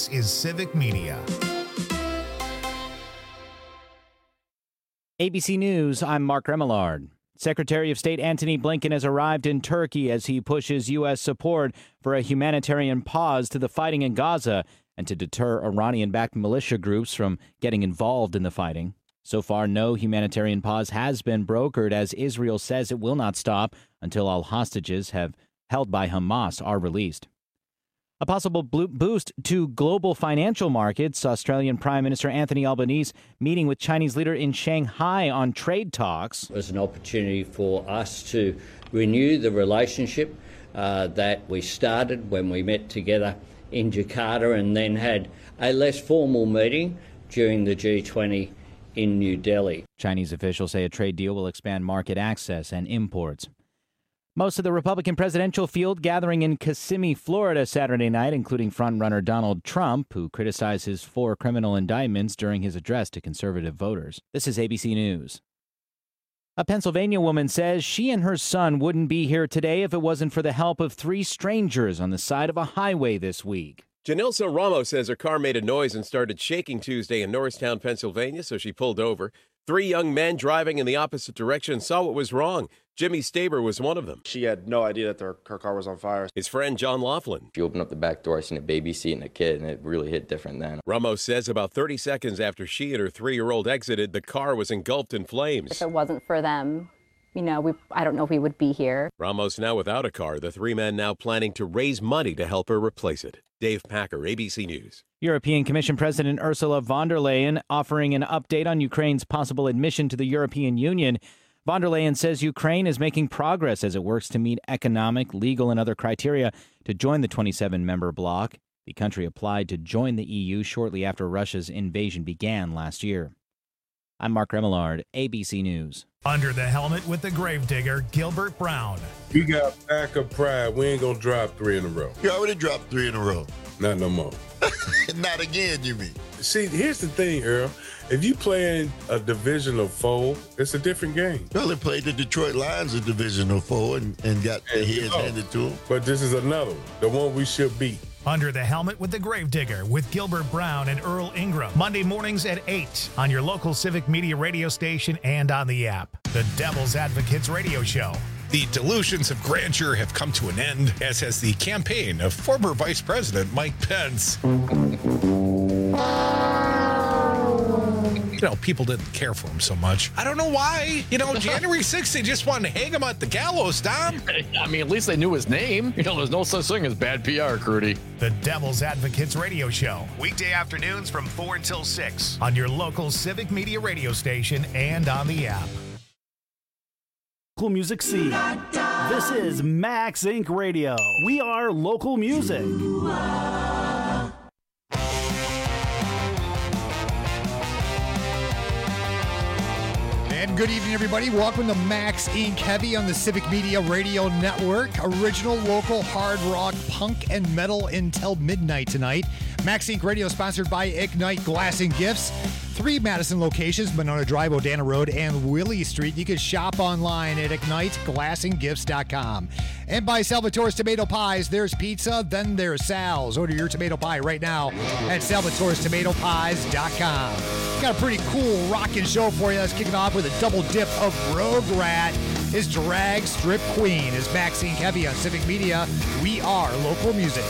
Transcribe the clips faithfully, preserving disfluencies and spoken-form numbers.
This is Civic Media. A B C News, I'm Mark Remillard. Secretary of State Antony Blinken has arrived in Turkey as he pushes U S support for a humanitarian pause to the fighting in Gaza and to deter Iranian-backed militia groups from getting involved in the fighting. So far, no humanitarian pause has been brokered, as Israel says it will not stop until all hostages have held by Hamas are released. A possible boost to global financial markets. Australian Prime Minister Anthony Albanese meeting with Chinese leader in Shanghai on trade talks. It was an opportunity for us to renew the relationship uh, that we started when we met together in Jakarta and then had a less formal meeting during the G twenty in New Delhi. Chinese officials say a trade deal will expand market access and imports. Most of the Republican presidential field gathering in Kissimmee, Florida Saturday night, including frontrunner Donald Trump, who criticized his four criminal indictments during his address to conservative voters. This is A B C News. A Pennsylvania woman says she and her son wouldn't be here today if it wasn't for the help of three strangers on the side of a highway this week. Janilsa Ramos says her car made a noise and started shaking Tuesday in Norristown, Pennsylvania, so she pulled over. Three young men driving in the opposite direction saw what was wrong. Jimmy Staber was one of them. She had no idea that their, her car was on fire. His friend John Laughlin. She opened up the back door, I seen a baby seat and a kid, and it really hit different then. Ramos says about thirty seconds after she and her three-year-old exited, the car was engulfed in flames. If it wasn't for them, you know, we I don't know if we would be here. Ramos now without a car. The three men now planning to raise money to help her replace it. Dave Packer, A B C News. European Commission President Ursula von der Leyen offering an update on Ukraine's possible admission to the European Union. Von der Leyen says Ukraine is making progress as it works to meet economic, legal, and other criteria to join the twenty-seven member bloc. The country applied to join the E U shortly after Russia's invasion began last year. I'm Mark Remillard, A B C News. Under the helmet with the gravedigger, Gilbert Brown. We got backup pride. We ain't gonna drop three in a row. You already dropped three in a row. Not no more. Not again, you mean? See, here's the thing, Earl. If you play in a divisional foe, it's a different game. Well, they played the Detroit Lions in divisional foe and, and got their heads handed to them. But this is another one, the one we should beat. Under the Helmet with the Gravedigger with Gilbert Brown and Earl Ingram. Monday mornings at eight on your local Civic Media radio station and on the app. The Devil's Advocates Radio Show. The delusions of grandeur have come to an end, as has the campaign of former Vice President Mike Pence. You know, people didn't care for him so much. I don't know why. You know, January sixth, they just wanted to hang him at the gallows, Dom. I mean, at least they knew his name. You know, there's no such thing as bad P R, Crudy. The Devil's Advocates Radio Show. Weekday afternoons from four until six on your local Civic Media radio station and on the app. Local music scene. This is Max Incorporated. Radio. We are local music. And good evening, everybody. Welcome to Max Incorporated. Heavy on the Civic Media Radio Network. Original local hard rock, punk, and metal until midnight tonight. Max Incorporated Radio sponsored by Ignite Glass and Gifts. Three Madison locations, Monona Drive, Odana Road, and Willie Street. You can shop online at ignite glass and gifts dot com. And by Salvatore's Tomato Pies. There's pizza, then there's Sal's. Order your tomato pie right now at salvatores tomato pies dot com. Got a pretty cool rockin' show for you. Let's kick it off with a double dip of Rogue Rat. His drag strip queen is Maxine Heavy on Civic Media. We are local music.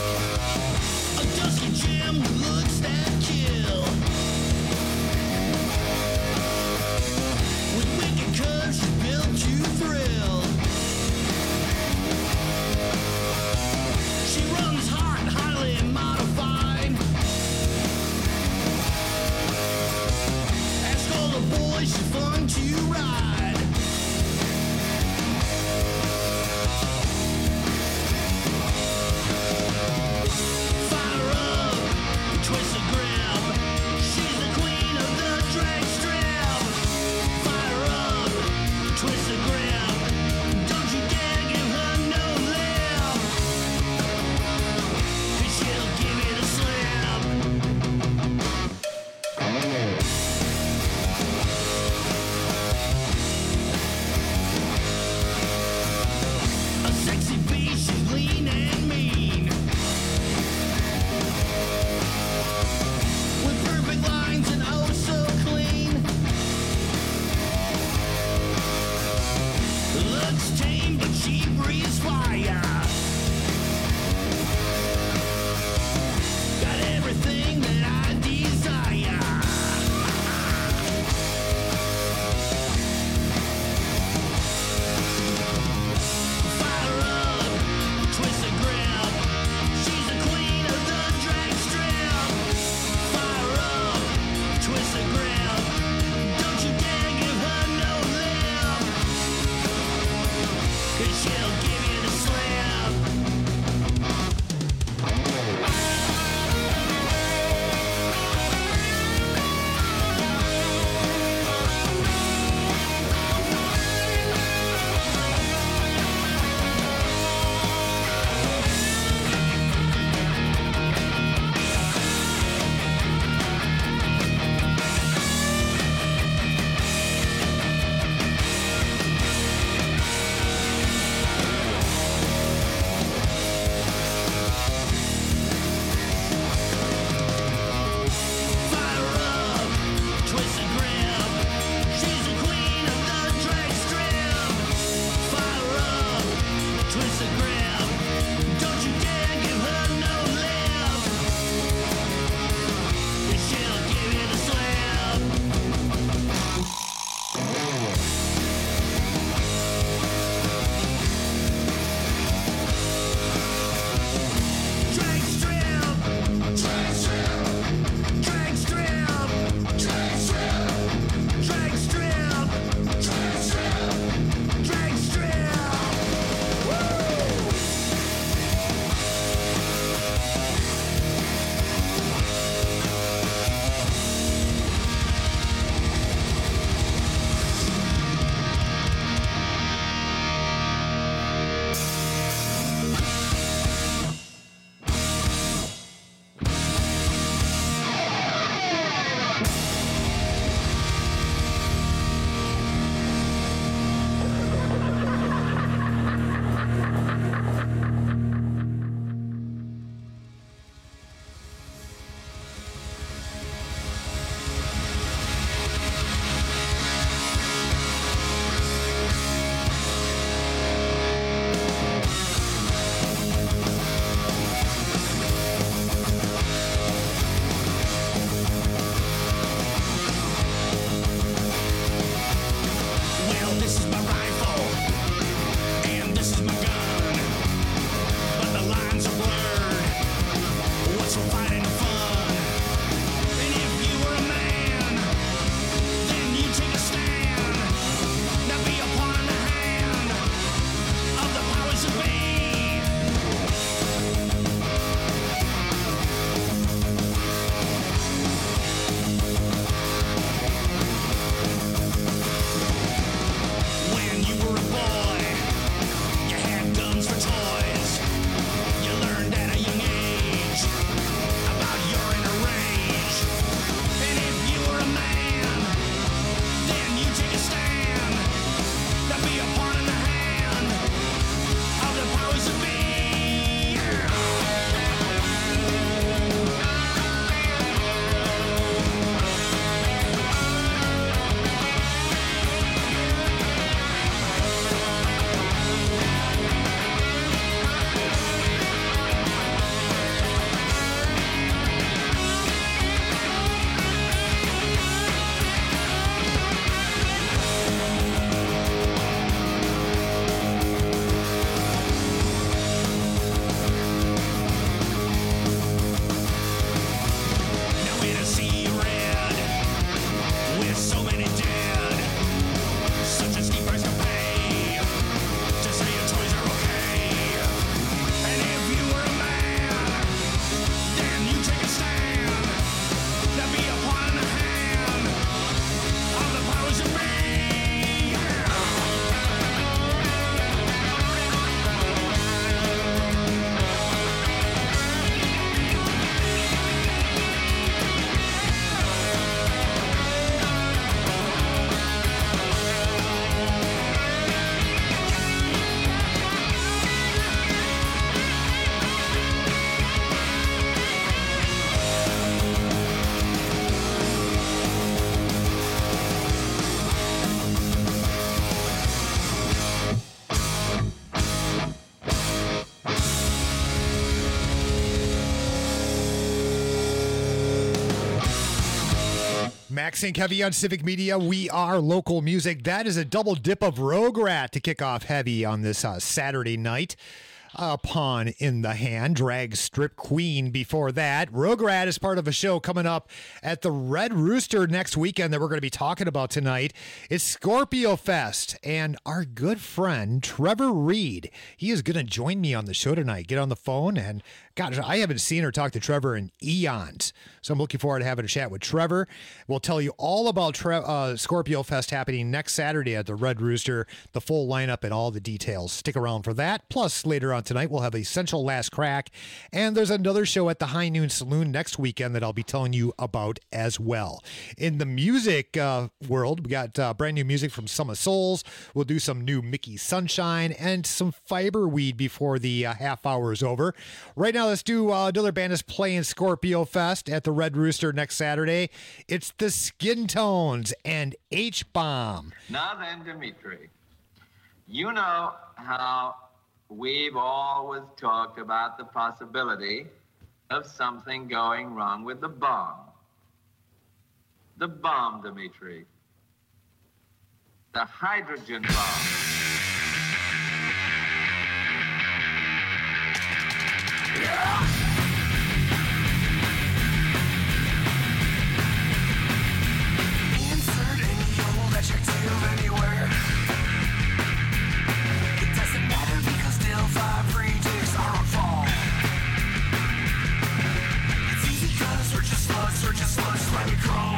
Max and Heavy on Civic Media. We are local music. That is a double dip of Rogue Rat to kick off heavy on this uh, Saturday night. A pawn in the hand, drag strip queen before that. Rogue Rat is part of a show coming up at the Red Rooster next weekend that we're going to be talking about tonight. It's Scorpio Fest, and our good friend Trevor Reed, he is going to join me on the show tonight. Get on the phone, and God, I haven't seen or talked to Trevor in eons, so I'm looking forward to having a chat with Trevor. We'll tell you all about Tre- uh, Scorpio Fest happening next Saturday at the Red Rooster, the full lineup and all the details. Stick around for that. Plus, later on tonight, we'll have Essential Last Crack, and there's another show at the High Noon Saloon next weekend that I'll be telling you about as well. In the music uh, world, we got uh, brand new music from Summer Souls. We'll do some new Mickey Sunshine and some Fiberweed before the uh, half hour is over. Right now, let's do uh, another band is playing Scorpio Fest at the Red Rooster next Saturday. It's the Skin Tones and H-Bomb. Now then, Dimitri, you know how we've always talked about the possibility of something going wrong with the bomb. The bomb, Dimitri. The hydrogen bomb. Yeah! Insert any old electric tube anywhere. It doesn't matter because still five rejects are on fall. It's easy cause we're just slugs, we're just slugs, let me crawl.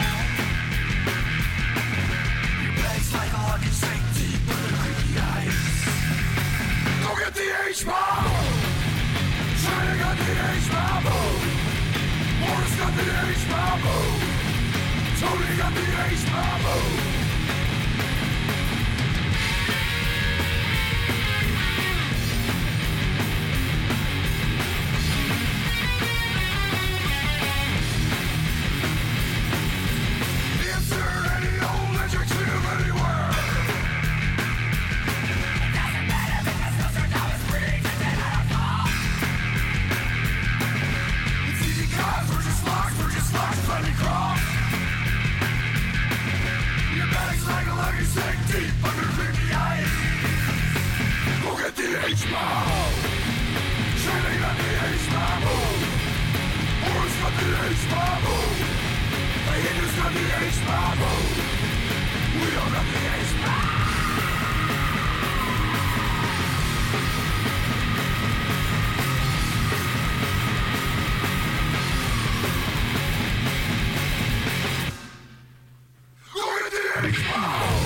Your bag's like a lucky sink deep under creepy ice. Go get the H-bomb! China got the H-bomb! Morris got the H-bomb! Tony got the H-bomb! H-bomb! China got the H-bomb! Morris got the H-bomb! The Hindus got the H-bomb! We all got the H-bomb! Look at the H-bomb!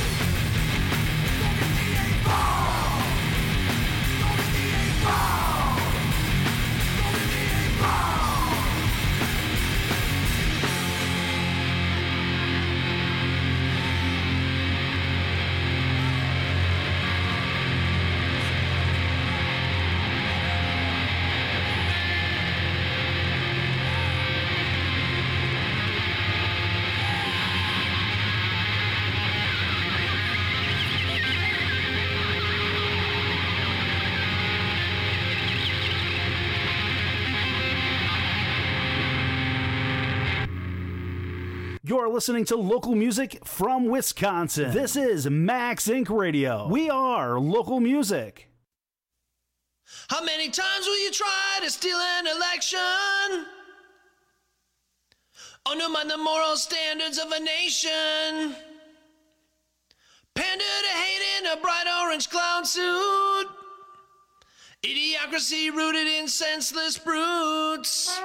You're listening to local music from Wisconsin. This is Max Incorporated. Radio. We are local music. How many times will you try to steal an election? Undermine the moral standards of a nation. Pander to hate in a bright orange clown suit. Idiocracy rooted in senseless brutes.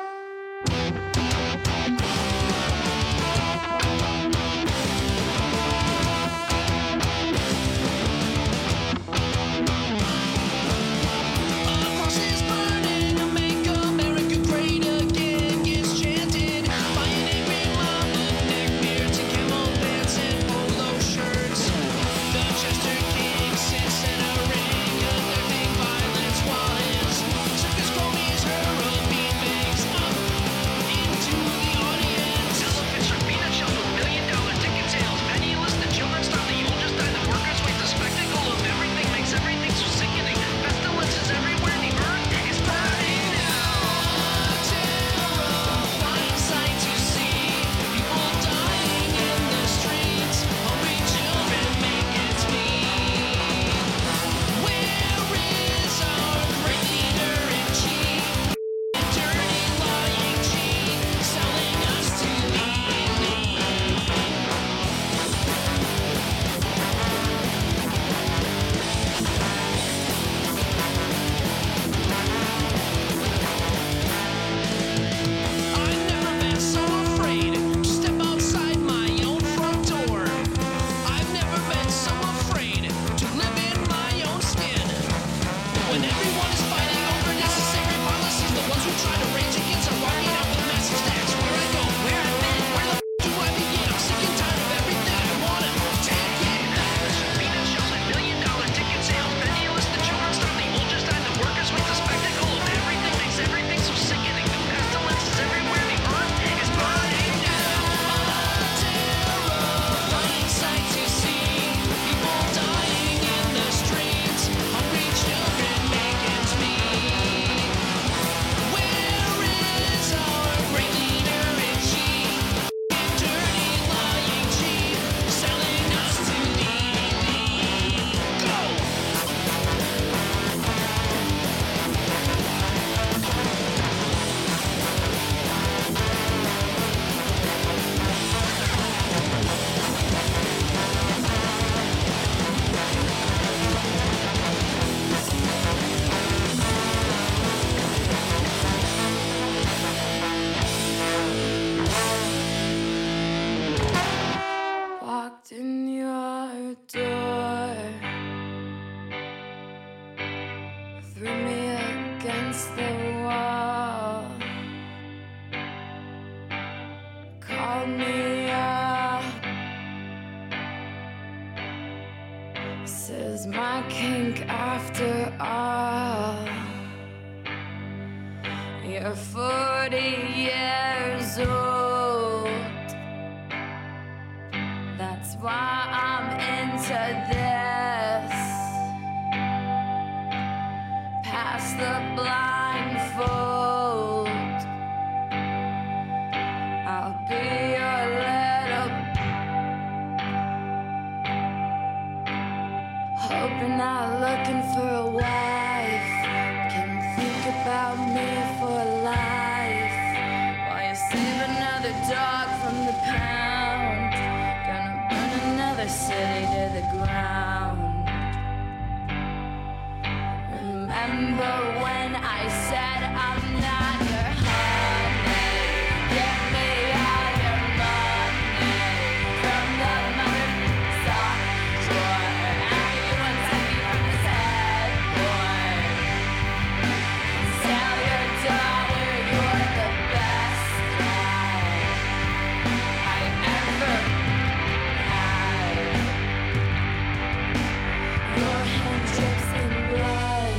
Circus cronies hurl beanbags. hold me up. This is my kink after all. You're forty years old. That's why I'm into this. Pass the blindfold. I'll be your little, hoping not looking for a wife. Can think about me for life while you save another dog from the pound. Gonna burn another city to the ground. Remember when I said I'm not your honey? Give me all your money from the mother sock drawer. Everyone take me from this head, boy. Tell your daughter you're the best guy I ever had. Your hand drips in blood.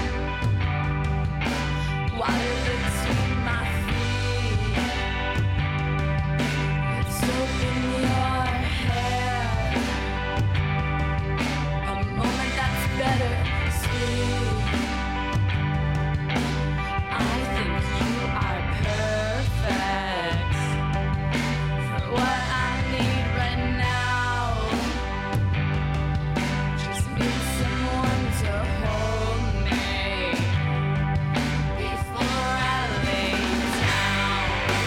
Water between my feet. It's open your hair. A moment that's better, sweet. I think you are perfect for what I need right now. Just need someone to hold me before I lay down.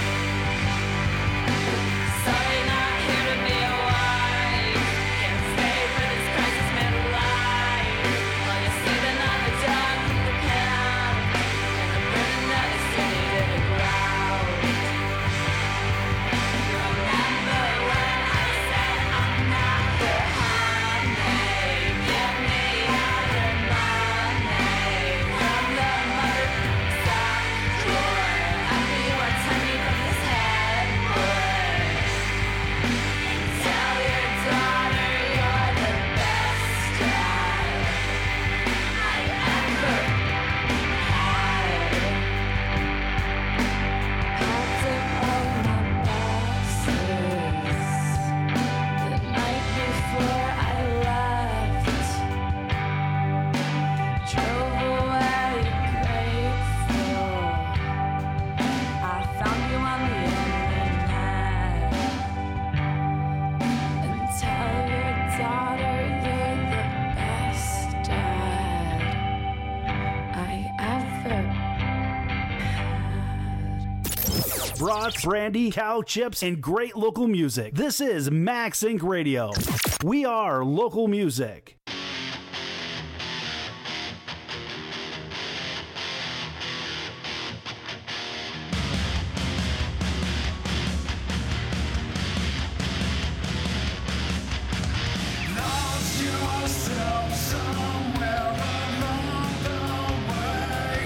Sorry, not here to be a wife. Can't stay for this crisis midlife. While you're sleeping on the dog from the pound. Gonna burn another city to the ground. Remember when I said I'm not your honey? Give me all your money from the mother sock drawer. Everyone turn me from this head, boy. Tell your daughter you're the best guy I ever had. Packed up all my boxes the night before I left. Drove away grateful. I found you on the internet. And tell your daughter you're the best dad I ever Brats, brandy, cow chips, and great local music. This is Max Inc Radio. We are local music. Lost yourself somewhere along the way.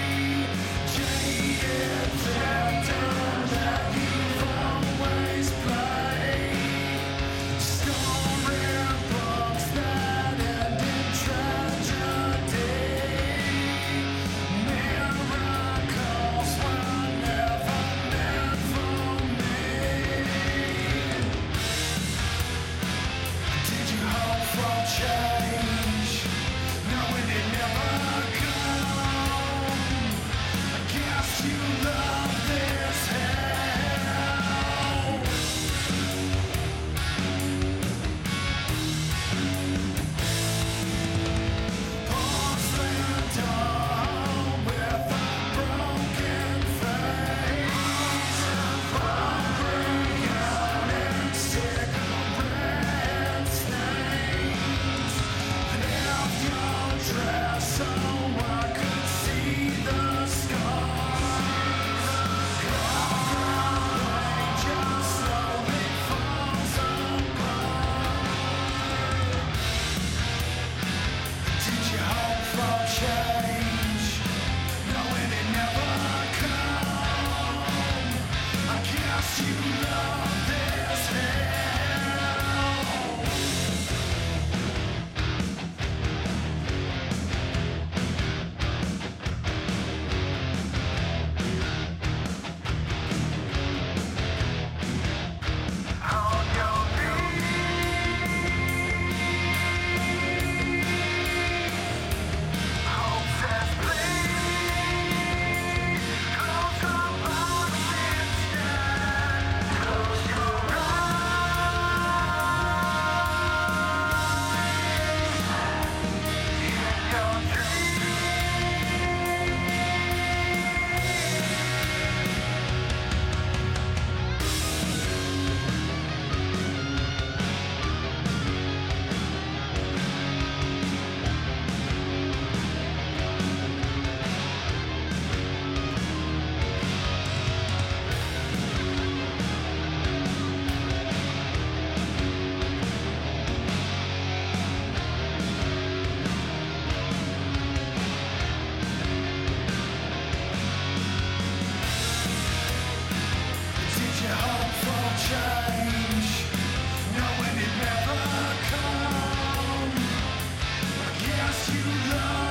Jaded, turned that you've always played. Storybooks that guess you love this hell. On your Did you hope for change, knowing it never come? I guess you love